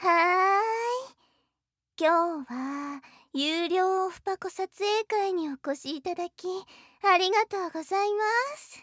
はーい。今日は有料オフパコ撮影会にお越しいただきありがとうございます。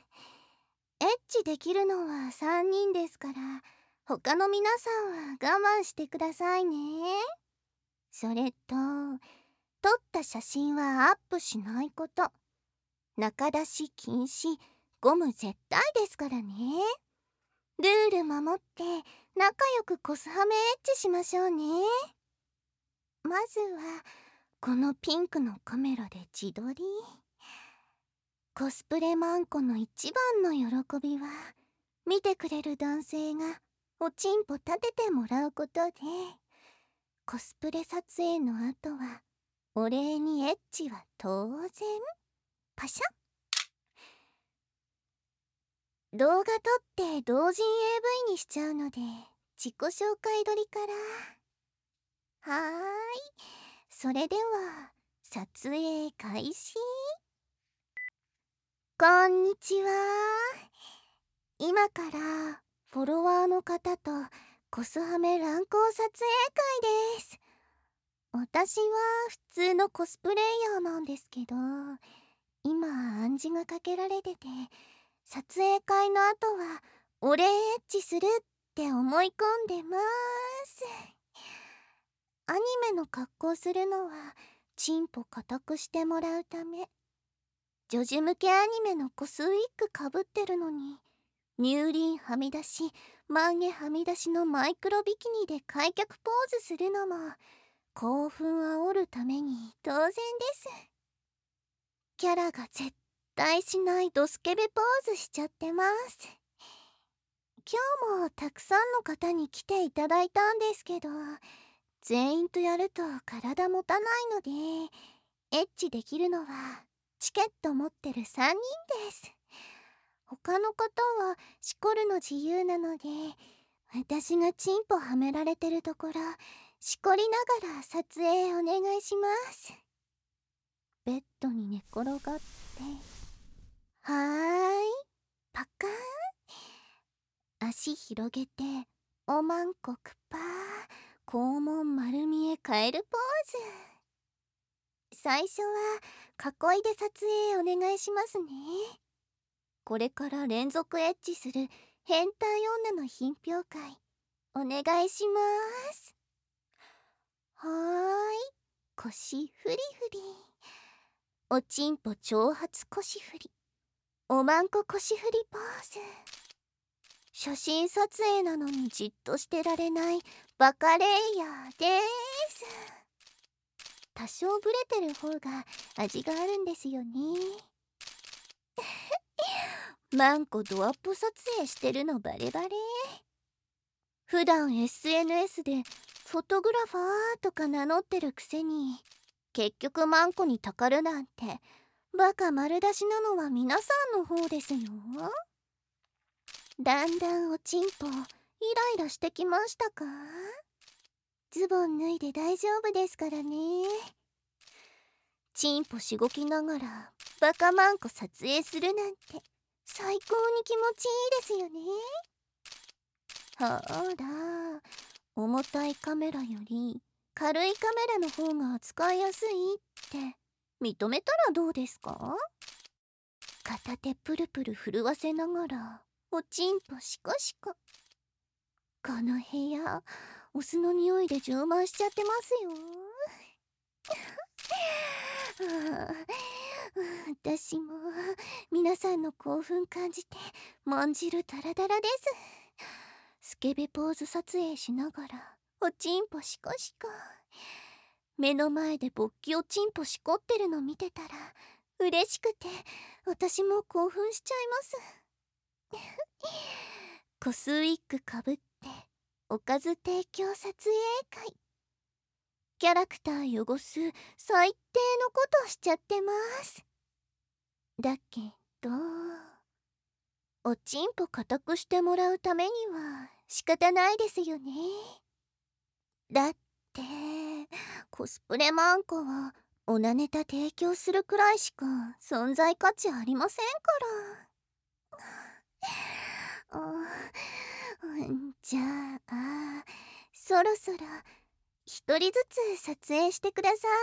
エッチできるのは3人ですから、他の皆さんは我慢してくださいね。それと、撮った写真はアップしないこと。中出し禁止、ゴム絶対ですからね。ルール守って仲良くコスハメエッチしましょうね。まずはこのピンクのカメラで自撮り。コスプレマンコの一番の喜びは、見てくれる男性がおちんぽ立ててもらうことで、コスプレ撮影の後はお礼にエッチは当然パシャ。動画撮って同人 AV にしちゃうので、自己紹介撮りから。はーい、それでは撮影開始。こんにちは。今からフォロワーの方とコスハメ乱交撮影会です。私は普通のコスプレイヤーなんですけど、今暗示がかけられてて、撮影会の後はお礼エッチするって思い込んでます。アニメの格好するのはチンポ固くしてもらうため。女児向けアニメのコスウィッグかぶってるのに、乳輪はみ出しマンゲはみ出しのマイクロビキニで開脚ポーズするのも興奮煽るために当然です。キャラが絶対しないドスケベポーズしちゃってます。今日もたくさんの方に来ていただいたんですけど、全員とやると体持たないので、エッチできるのはチケット持ってる3人です。他の方はしこるの自由なので、私がチンポはめられてるところしこりながら撮影お願いします。ベッドに寝転がって、はーい、パカーン。足広げておまんこくぱー、肛門丸見えカエルポーズ。最初は囲いで撮影お願いしますね。これから連続エッチする変態女の品評会お願いします。はーい、腰フリフリ、おちんぽ長髪腰振り、おまんこ腰振りポーズ。写真撮影なのにじっとしてられないバカレイヤーです。多少ブレてる方が味があるんですよね。マンコドアップ撮影してるのバレバレ。普段 SNS でフォトグラファーとか名乗ってるくせに、結局マンコにたかるなんてバカ丸出しなのは皆さんの方ですよ。だんだんおちんぽイライラしてきましたか？ズボン脱いで大丈夫ですからね。チンポしごきながらバカマンコ撮影するなんて最高に気持ちいいですよね。ほら、重たいカメラより軽いカメラの方が使いやすいって認めたらどうですか？片手プルプル震わせながらおちんぽシコシコ。この部屋お酢の匂いで充満しちゃってますよ。私も皆さんの興奮感じてまんじるダラダラです。スケベポーズ撮影しながらおちんぽシコシコ。目の前で勃起おちんぽしこってるの見てたら嬉しくて私も興奮しちゃいます。コスウィッグかぶっておかず提供撮影会。キャラクター汚す最低のことしちゃってます。だけどおちんぽ固くしてもらうためには仕方ないですよね。だってコスプレマンコはオナネタ提供するくらいしか存在価値ありませんから。じゃあそろそろ一人ずつ撮影してくださ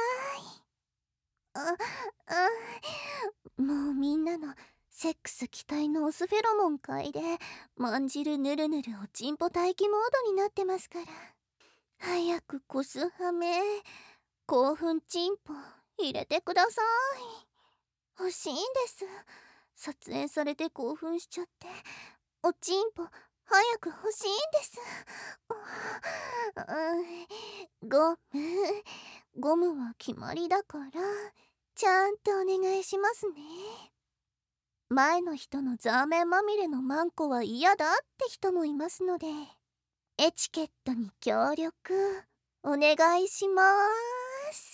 い。もうみんなのセックス期待のオスフェロモン嗅いでまんじるぬるぬるおちんぽ待機モードになってますから、早くコスハメ興奮チンポ入れてください。欲しいんです。撮影されて興奮しちゃっておちんぽ早く欲しいんです。ゴムは決まりだからちゃんとお願いしますね。前の人のザーメンまみれのマンコは嫌だって人もいますので、エチケットに協力お願いします。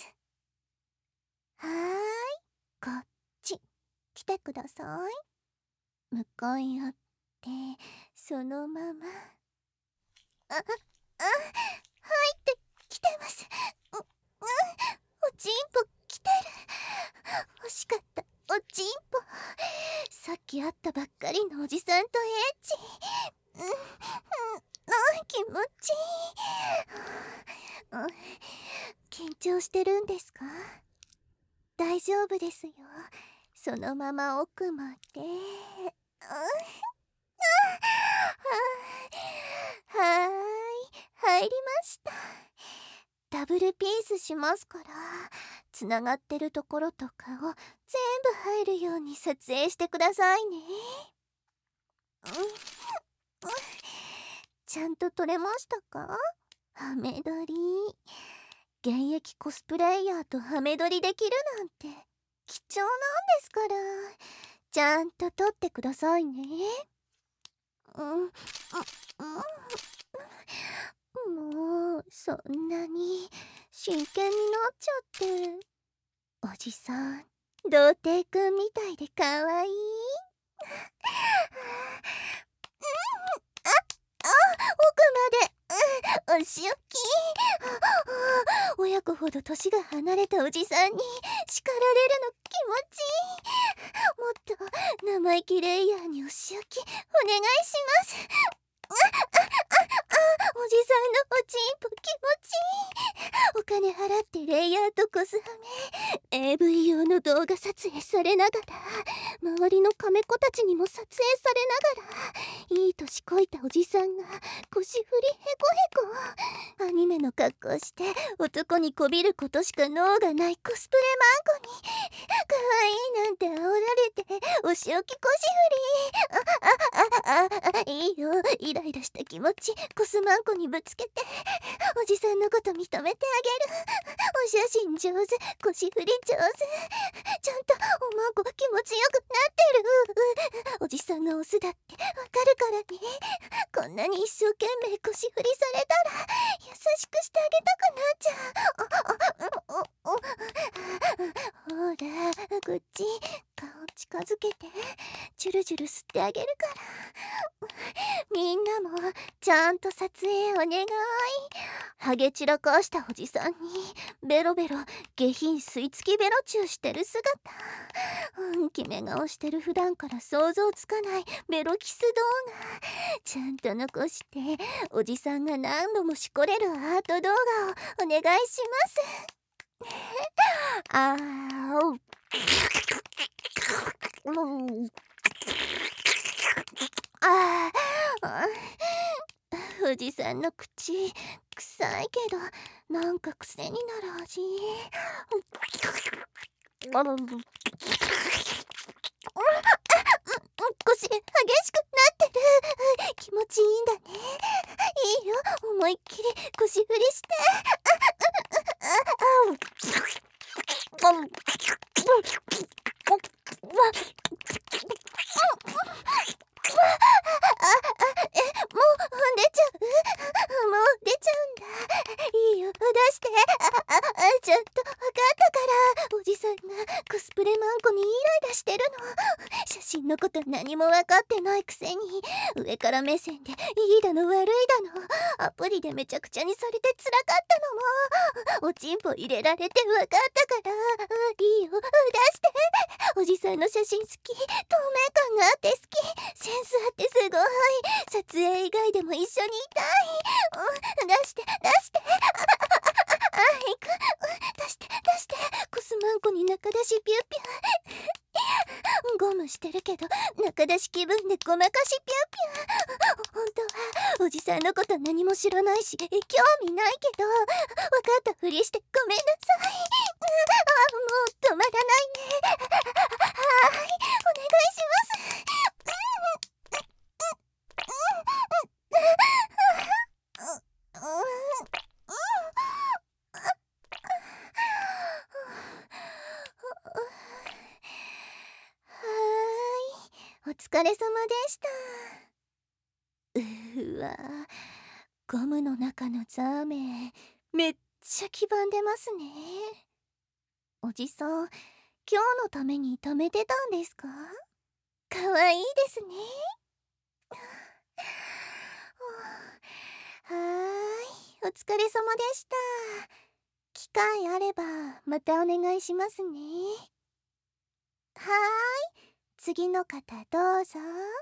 はーい、こっち来てください。向かい合ってそのまま。入ってきてます。おちんぽ来てる。欲しかったおちんぽ。さっき会ったばっかりのおじさんとエッチ。気持ちいい。緊張してるんですか？大丈夫ですよ。そのまま奥まで。はーい、入りました。ダブルピースしますから、つながってるところとかを全部入るように撮影してくださいね。ちゃんと撮れましたか？ハメ撮り。現役コスプレイヤーとハメ撮りできるなんて貴重なんですから、ちゃんと撮ってくださいね。もうそんなに真剣になっちゃって。おじさん童貞くんみたいでかわいい。奥まで、お仕置き。親子ほど年が離れたおじさんに叱られるの気持ちいい。もっと生意気レイヤーにお仕置きお願いします。おじさんのおちんぽ気持ちいい。お金払ってレイヤーとコスハメ AV 用の動画撮影されながら、周りのカメ子たちにも撮影されながら、いい年こいたおじさんが腰振りへこへこアニメの格好して男にこびることしか脳がないコスプレマンコに可愛いなんて煽られてお仕置き腰振り。いいよ、イライラした気持ちコスマンコにぶつけておじさんのこと認めてあげる。お写真上手、腰振り上手、ちゃんとおまんこ気持ちよくなってる。おじさんがオスだってわかるからね。こんなに一生懸命腰振りされたら優しくしてあげたくなっちゃう。ほらこっち顔近づけてジュルジュル吸ってあげるから。みんなもちゃんと撮影お願い。ハゲ散らかしたおじさんにベロベロ下品吸い付きベロチューしてる姿、決め顔してる普段から想像つかないベロキス動画ちゃんと残して、おじさんが何度もしこれるアート動画をお願いします。あーあー、おじさんの口臭いけどなんか癖になる味。腰激しくなってる。気持ちいいんだね。いいよ、思いっきり腰振りして。もう出ちゃう。もう出ちゃうんだ。いいよ、出して。ちゃんと分かったから。おじさんがコスプレマンコにイライラしてるの。写真のこと何も分かってないくせに上から目線でいいだの悪いだのアプリでめちゃくちゃにされて辛かったのも、おちんぽ入れられて分かったから。いいよ、出して。おじさんの写真好き、透明感があって好き、センスあってすごい。撮影以外でも一緒にいたい。出して出して、いく、出して出して、コスマンコに中出しピューピュー。ゴムしてるけど中出し気分でごまかしピューピュー。本当はおじさんのこと何も知らないし興味ないけど、分かったふりしてごめんなさい。もう止まらないね。はい、お願いします。お疲れ様でした。うわ、ゴムの中のザーメンめっちゃ黄ばんでますね。おじさん、今日のために貯めてたんですか？かわいいですね。はーい、お疲れ様でした。機会あればまたお願いしますね。はーい、次の方どうぞ。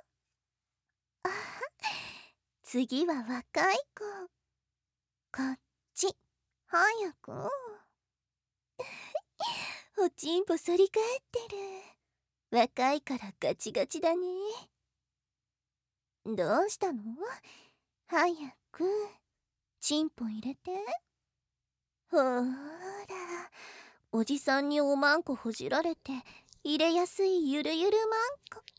次は若い子。こっち、早く。おちんぽ反り返ってる。若いからガチガチだね。どうしたの？早くチンポ入れて。ほーら、おじさんにおまんこほじられて入れやすいゆるゆるまんこ。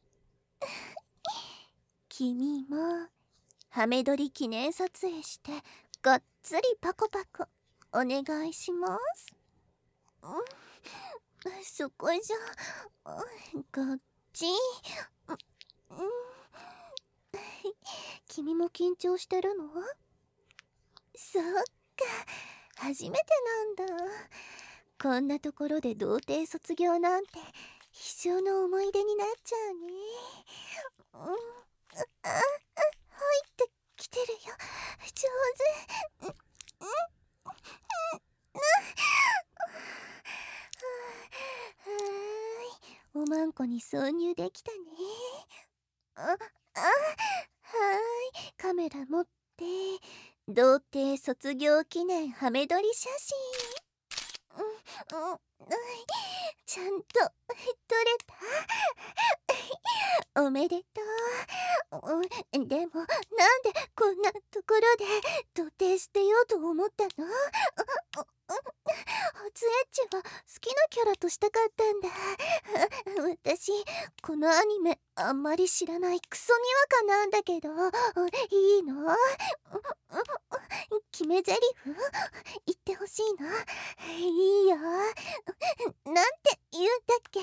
君もハメ撮り記念撮影してがっつりパコパコお願いします。そこじゃ、こっち。君も緊張してるの？そっか、初めてなんだ。こんなところで童貞卒業なんて一生の思い出になっちゃうね。入ってきてるよ、上手。おまんこに挿入できたね。はーい、カメラ持って童貞卒業記念ハメ撮り写真。ちゃんと撮れた。おめでとう。でもなんでこんなところで童貞捨てようと思ったの？初エッチは好きなキャラとしたかったんだ。私このアニメあんまり知らないクソにわかなんだけど、いいの？決め台詞言ってほしいの？いいよ。なんて言うんだっけ？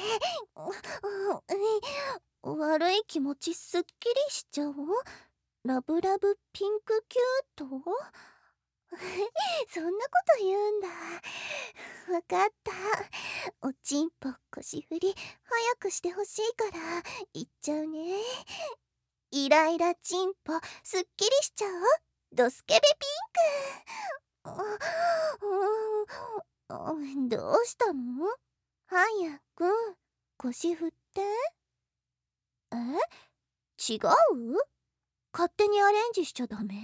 悪い気持ちすっきりしちゃおう。ラブラブピンクキュート？そんなこと言うんだ。わかった。おちんぽ腰振り早くしてほしいから言っちゃうね。イライラちんぽすっきりしちゃおう。ドスケベピンク。どうしたの？早く腰振って。違う？勝手にアレンジしちゃダメ？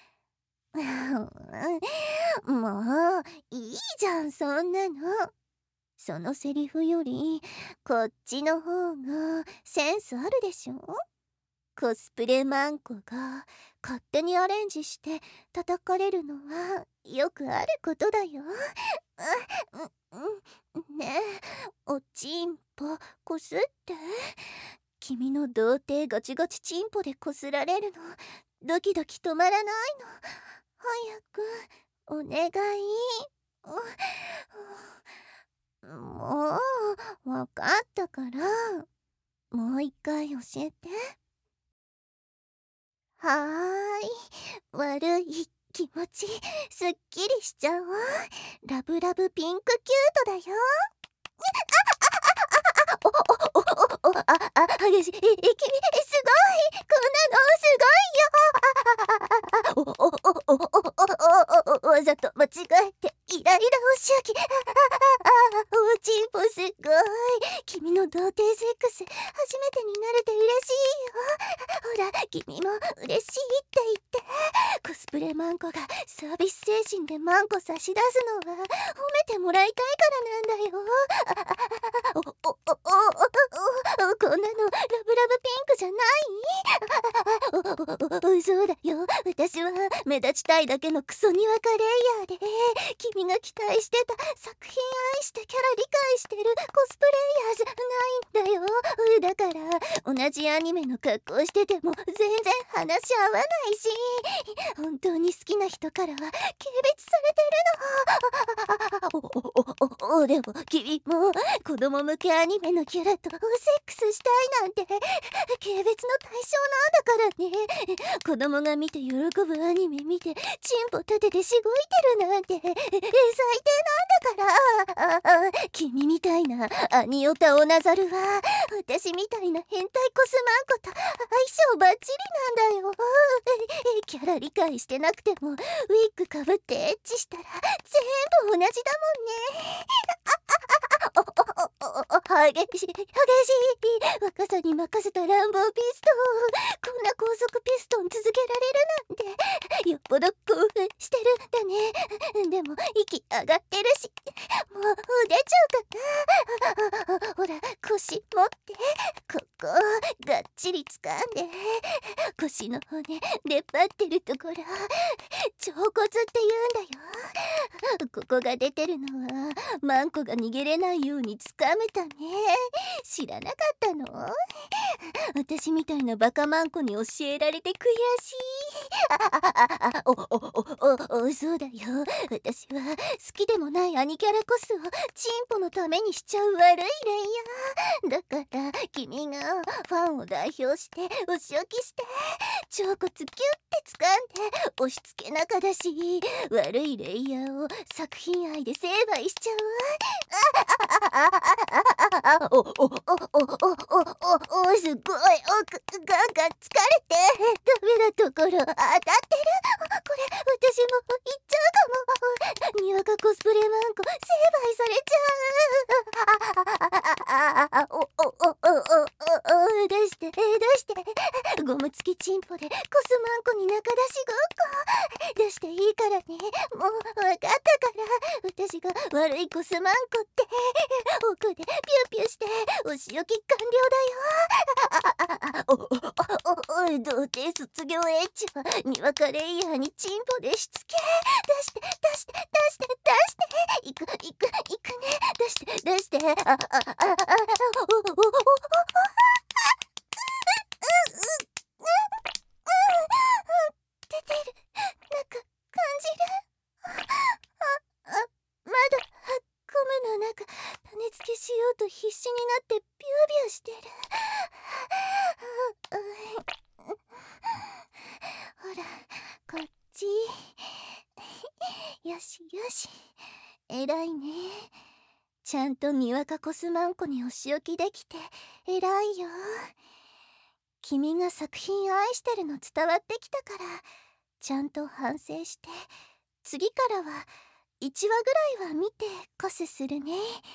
もういいじゃん、そんなの。そのセリフよりこっちの方がセンスあるでしょ。コスプレマンコが勝手にアレンジして叩かれるのはよくあることだよ。ねえ、おちんぽこすって。君の童貞ガチガチチンポでこすられるのドキドキ止まらないの。早くお願い。もうわかったから、もう一回教えて。はーい、悪い気持ちすっきりしちゃおう。ラブラブピンクキュートだよ。激しい。君すごい。こんなのすごいよ。わざと間違えてイライラおしゃぎ。おちんぽすごい。君の童貞セックス初めてになれて嬉しいよ。ほら君も嬉しいって言って。コスプレマンコがサービス精神でマンコ差し出すのは褒めてもらいたいからなんだよ。こんなのラブラブピンクじゃない？そうだよ、私は目立ちたいだけのクソにわかレイヤーで、君が期待してた作品愛してキャラ理解してるコスプレイヤーじゃないんだよ。だから同じアニメの格好してても全然話合わないし、本当に好きな人からは軽蔑されてるの。でも君も子供向けアニメのキャラとセックスしたいなんて軽蔑の対象なんだからね。子供が見て喜ぶアニメ見てチンポ立ててしごいてるなんて最低なんだから。君みたいなアニオタオナザルは私みたいな変態コスマンコと相性バッチリなんだよ。キャラ理解してなくてもウィッグかぶってエッチしたら全部同じだもんね。激しい若さに任せた乱暴ピストン。こんな高速ピストン続けられるなんてよっぽど興奮してるんだね。でも息上がってるし、もう出ちゃうかな。ほら腰持ってここがっちり掴んで、腰の骨出っ張ってるところ腸骨って言うんだよ。ここが出てるのはマンコが逃げれないように掴むため。知らなかったの？私みたいなバカマンコに教えられて悔しい。そうだよ、私は好きでもないアニキャラコスをチンポのためにしちゃう悪いレイヤーだから、君がファンを代表してお仕置きして腸骨キュッて掴んで押し付け仲だし、悪いレイヤーを作品愛で成敗しちゃう。すごいガンガン疲れてダメなところ当たってる。これ私も行っちゃうかも。にわかコスプレマンコ成敗されちゃう。出してゴム付きチンポでコスマンコに仲出しごっこ出していいからね。もう分かったから、私が悪いコスマンコって奥でピューピューしてお仕置き完了だよ。童貞卒業エッチはにわかレイヤーにチンポでしつけ。出していくね。出して出てる。なんか感じる。まだゴムの中種付けしようと必死になってビュービューしてる。ほらこっち。よし偉いね。ちゃんとにわかコスマンコにお仕置きできて偉いよ。君が作品愛してるの伝わってきたから、ちゃんと反省して次からは1話ぐらいは見てコスするね。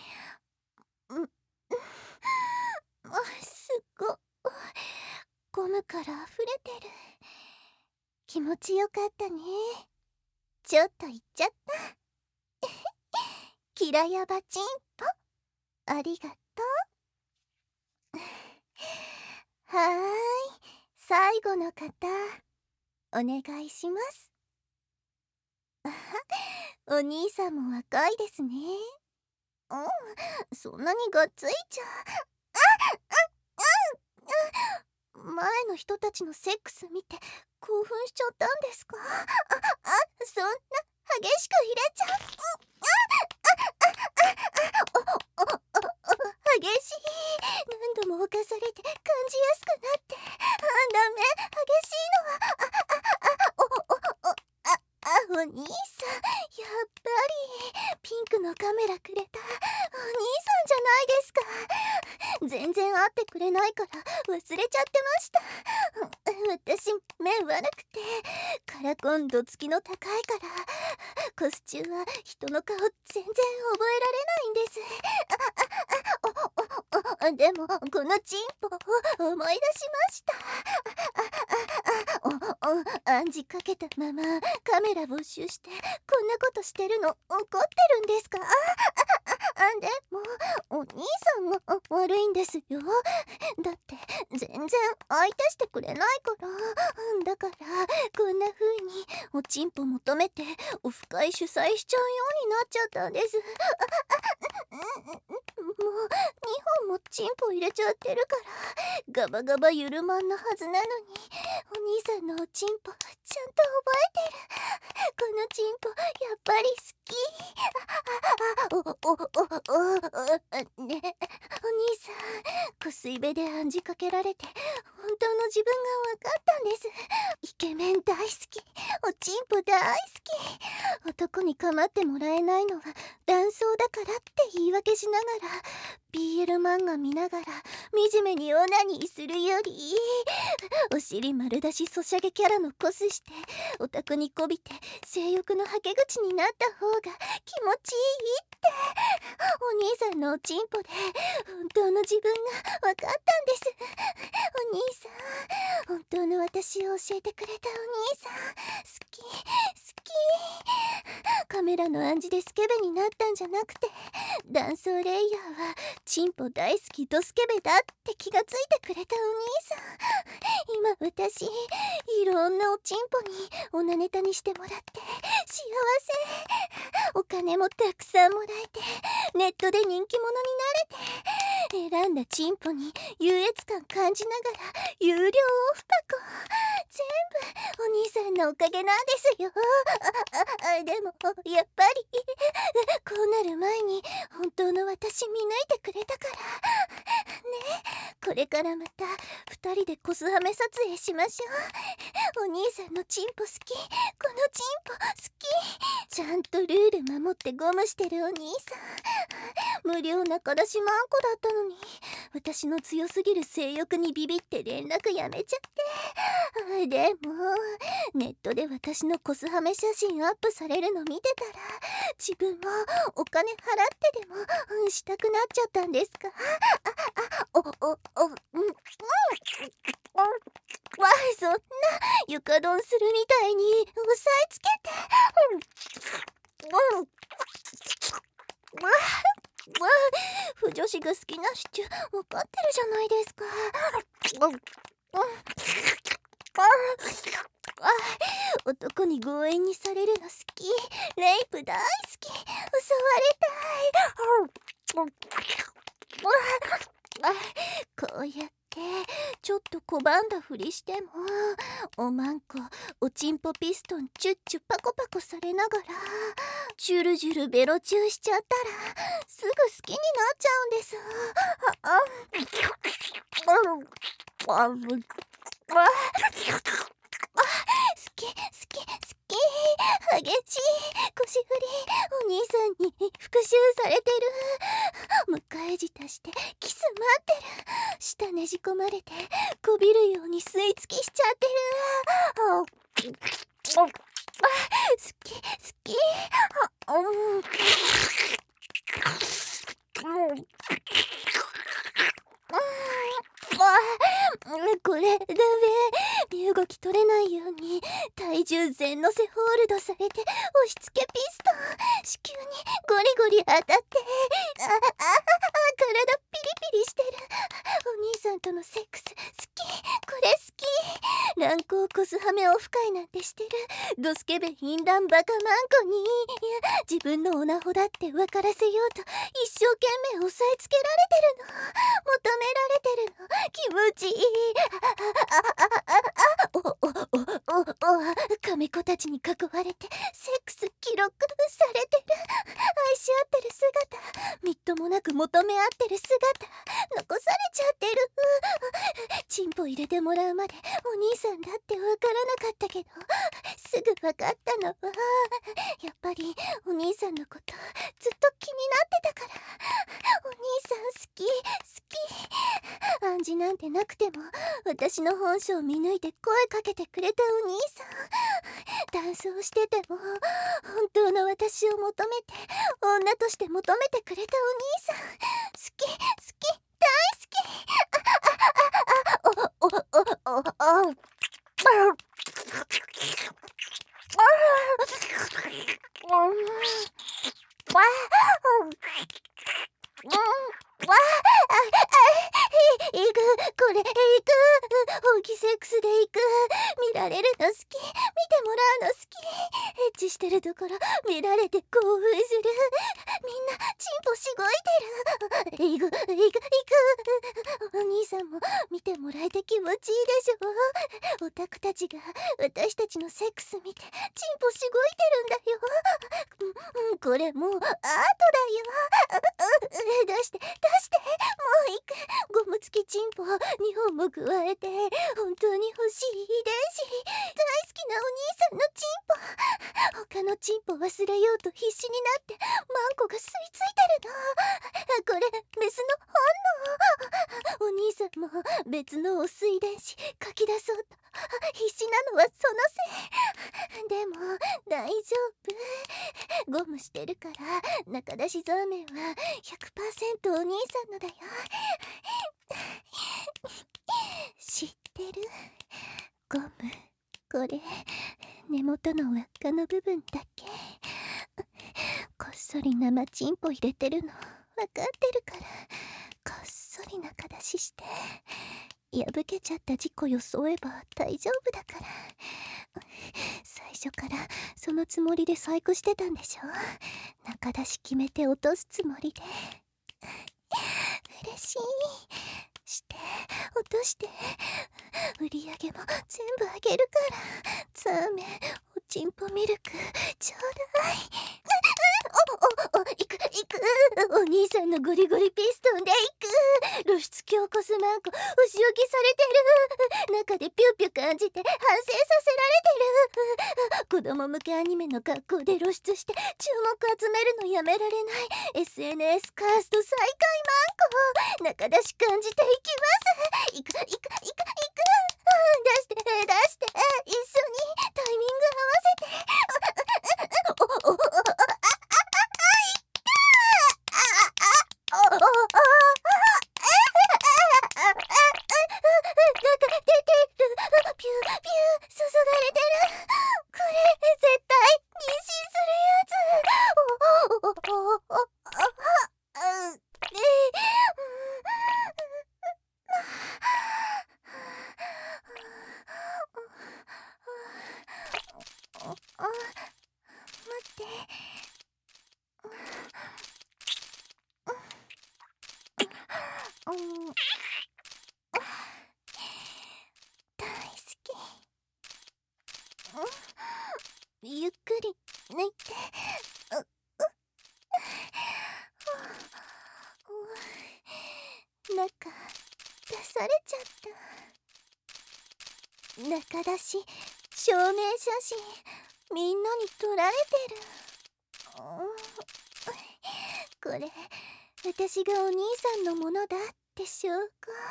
すごっ、ゴムから溢れてる。気持ちよかったね。ちょっと言っちゃったキラヤバチンポありがとう。はーい、最後の方お願いします。お兄さんも若いですね。そんなにがっついちゃ前の人たちのセックス見て興奮しちゃったんですか？そんな激しく入れちゃう。激しい。何度も犯されて感じやすくなって。ダメ、激しいのはお兄さん、やっぱりピンクのカメラくれたお兄さんじゃないですか。全然会ってくれないから忘れちゃってました。私目悪くてカラコン度付きの高いからコスチューは人の顔全然覚えられないんです。 でもこのチンポ思い出しました。暗示かけたままカメラ没収してこんなことしてるの怒ってるんですか？でもお兄さんが悪いんですよ。だって全然相手してくれないから。だからこんな風におちんぽ求めてオフ会主催しちゃうようになっちゃったんです。もう2本もチンポ入れちゃってるからガバガバ緩まんのはずなのに、お兄さんのおちんぽちゃんと覚えてる。このチンポやっぱり好き。ね、お兄さん、小水辺で暗示かけられて本当の自分が分かったんです。イケメン大好き、おちんぽ大好き。男に構ってもらえないのは卵巣だからって言い訳しながら BL 漫画見ながら惨めにオナニーするより、お尻丸出しソシャゲキャラのコスしてオタクにこびて性欲のはけ口になった方が気持ちいいって、お兄さんのおちんぽで本当の自分が分かったんです。お兄さん、本当の私を教えてくれたお兄さん、好き好き。カメラの暗示でスケベになったんじゃなくて、男装レイヤーはチンポ大好きドスケベだって気がついてくれたお兄さん。今私いろんなおちんぽにオナネタにしてもらって幸せ。お金もたくさんもらえてネットで人気者になれて、選んだチンポに優越感感じながら有料オフパコ、全部お兄さんのおかげなんですよ。でもやっぱりこうなる前に本当の私見抜いてくれたからね。これからまた2人でコスハメ撮影しましょう。お兄さんのチンポ好き、このチンポ好き。ちゃんとルール守ってゴムしてるお兄さん。無料仲出しマンコだったのに私の強すぎる性欲にビビって連絡やめちゃって。でもネットで私のコスハメ写真アップされるの見てたら自分もお金払ってでもしたくなっちゃったんですか。そんな床ドンするみたいに押さえつけて。腐女子が好きなシチュ分かってるじゃないですか。男に強引にされるの好き、レイプ大好き、襲われたい。こうやってちょっと拒んだふりしてもおまんこおちんぽピストンチュッチュパコパコされながらジュルジュルベロチューしちゃったらすぐ好きになっちゃうんです。好き好き好き。激しい腰振り、お兄さんに復讐されてる。迎え舌してキス待ってる。舌ねじ込まれてこびるように吸い付きしちゃってる。好き好き。これダメ。身動き取れないように体重全乗せホールドされて押し付けピストン、子宮にゴリゴリ当たって体ピリピリしてる。お兄さんとのセックス好き、これ好き。乱交コスハメオフ会なんてしてるドスケベ淫乱バカマンコに自分のオナホだって分からせようと一生懸命押さえつけられてるの、求められてるの、気持ちいい。亀子たちに囲われてセックス記録されてる。愛し合ってる姿、みっともなく求め合ってる姿残されちゃってる。チンポ入れてもらうまでお兄さんだってわからなかったけどすぐわかったのはやっぱりお兄さんのことずっと気になってたから。お兄さん好き好き。暗示なんてなくても私の本性を見抜いて声かけてくれたお兄さん。男装してても本当の私を求めて女として求めてくれたお兄さん。好き好き好き。行く、これ行く、本気セックスで行く。見られるの好き、見てもらうの好き。エッチしてるところ見られて興奮する。みんなチンポしごいてる。行く行く行く。お兄さんも見てもらえて気持ちいいでしょ。オタクたちが私たちのセックス見てチンポしごいてるんだよ。これもうアートだよ。出して出して、もう行く。ゴム付きチンポ2本も加えて本当に欲しい遺伝子。大好きなお兄さんのチンポ。他のチンポ忘れようと必死になってマンコが吸い付いてるの。これメスの本能。お兄さんも別のオス遺伝子書き出そうと必死なのはそのせい。でも大丈夫。ゴムしてるから中出しザーメンは 100% お兄さんのだよ。知ってる？ゴム、これ根元の輪っかの部分だけ。こっそり生チンポ入れてるの分かってるから、こっそり中出しして破けちゃった事故装えば大丈夫だから。最初からそのつもりで細工してたんでしょ。中出し決めて落とすつもりで。嬉しい。して落として、売り上げも全部あげるから。ザーメン、おちんぽミルクちょうだい。行く行く。お兄さんのゴリゴリピストンで行く。露出狂コスマンコお仕置きされてる。中でピューピュー感じて反省させられてる。子供向けアニメの格好で露出して注目集めるのやめられない SNS カースト最下位マンコ。中出し感じていきます。行く行く行く行く。出して出して、一緒にタイミング合わせて。ピューピュー注がれてる。これ絶対妊娠するやつ。待って。大好き。ゆっくり抜いて。中出されちゃった。中出し証明写真みんなに撮られてる。これ私がお兄さんのものだって証拠。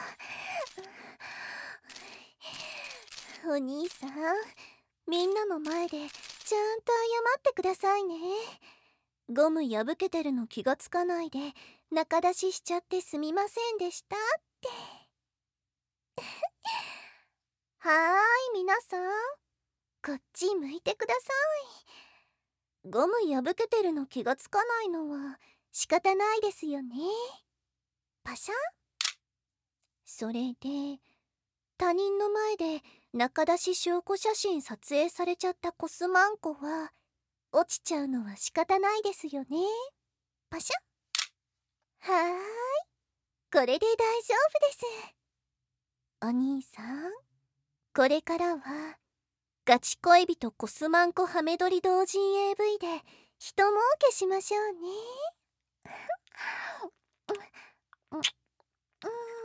お兄さん、みんなの前でちゃんと謝ってくださいね。ゴム破けてるの気がつかないで中出ししちゃってすみませんでしたって。はーい、皆さんこっち向いてください。ゴム破けてるの気がつかないのは仕方ないですよね。パシャン。それで他人の前で中出し証拠写真撮影されちゃったコスマンコは落ちちゃうのは仕方ないですよね。パシャ。はーい、これで大丈夫です。お兄さん、これからはガチ恋人コスマンコハメ撮り同人 AV で人儲けしましょうね。